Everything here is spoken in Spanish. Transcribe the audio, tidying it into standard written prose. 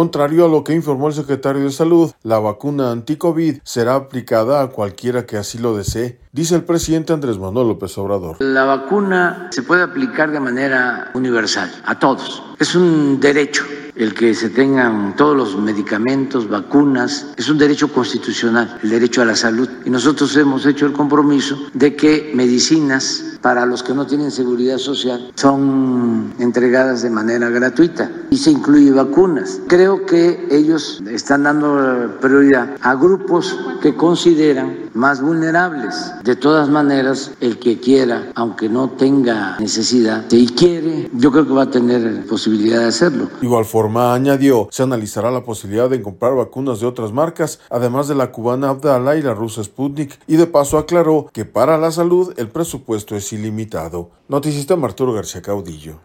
Contrario a lo que informó el secretario de Salud, la vacuna anti-COVID será aplicada a cualquiera que así lo desee, dice el presidente Andrés Manuel López Obrador. La vacuna se puede aplicar de manera universal a todos. Es un derecho el que se tengan todos los medicamentos, vacunas, es un derecho constitucional, el derecho a la salud. Y nosotros hemos hecho el compromiso de que medicinas para los que no tienen seguridad social son entregadas de manera gratuita y se incluye vacunas. Creo que ellos están dando prioridad a grupos que consideran más vulnerables. De todas maneras, el que quiera, aunque no tenga necesidad, y quiere, yo creo que va a tener posibilidad de hacerlo. De igual forma, añadió, se analizará la posibilidad de comprar vacunas de otras marcas, además de la cubana Abdala y la rusa Sputnik, y de paso aclaró que para la salud el presupuesto es ilimitado. Noticista Arturo García Caudillo.